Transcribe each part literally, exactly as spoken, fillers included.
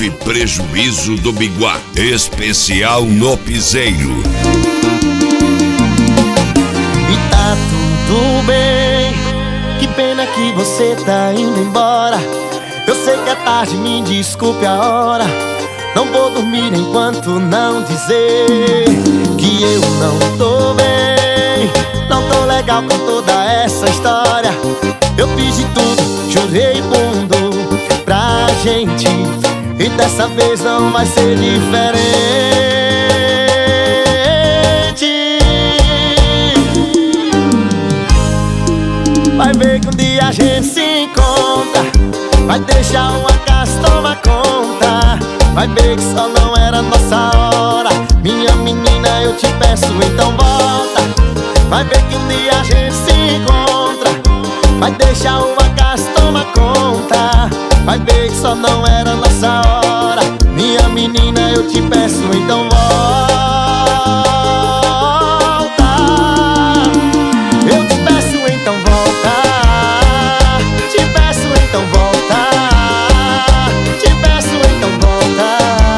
de Prejuízo do Biguá, especial no piseiro. E tá tudo bem, que pena que você tá indo embora. Eu sei que é tarde, me desculpe a hora. Não vou dormir enquanto não dizer que eu não tô bem. Não tô legal com toda essa história. Eu fiz de tudo, jurei mundo pra gente, e dessa vez não vai ser diferente. Vai ver que um dia a gente se encontra. Vai deixar um acaso tomar conta. Vai ver que só não era nossa hora. Minha menina, eu te peço, então volta. Vai ver que um dia a gente se encontra. Vai deixar o acaso tomar conta. Vai ver que só não era nossa hora. Minha menina, eu te peço, então volta. Eu te peço, então volta. Te peço, então volta. Te peço, então volta.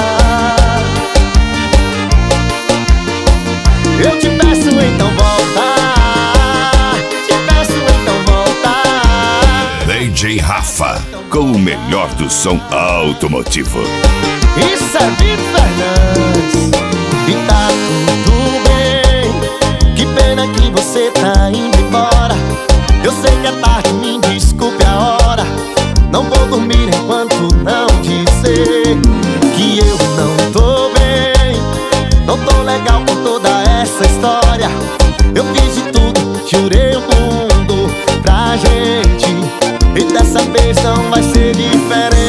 Eu te peço, então volta. Te peço, então volta. D J Rafa, com o melhor do som automotivo. Isso é Vitor Fernandes. E tá tudo bem, que pena que você tá indo embora. Eu sei que é tarde, me desculpe a hora. Não vou dormir enquanto não dizer que eu não tô bem. Não tô legal com toda essa história. Eu fiz de tudo, jurei o mundo pra gente, e dessa vez não vai ser diferente.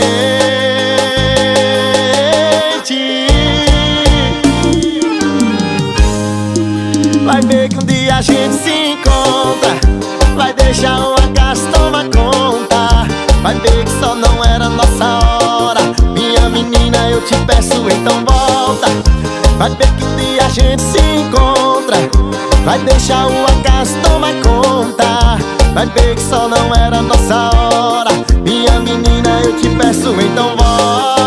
Vai ver que um dia a gente se encontra. Vai deixar o acaso tomar conta. Vai ver que só não era nossa hora. Minha menina, eu te peço, então volta. Vai ver que um dia a gente se encontra. Vai deixar o acaso tomar conta. Vai ver que só não era nossa hora. Minha menina, eu te peço, então volta.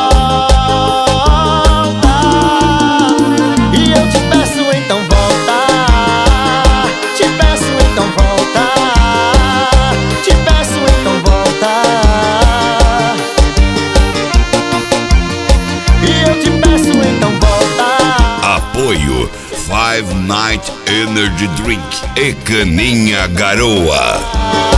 E eu te peço, então volta. Te peço, então volta. Te peço, então volta. E eu te peço, então volta. Apoio Five Night Energy Drink e Caninha Garoa.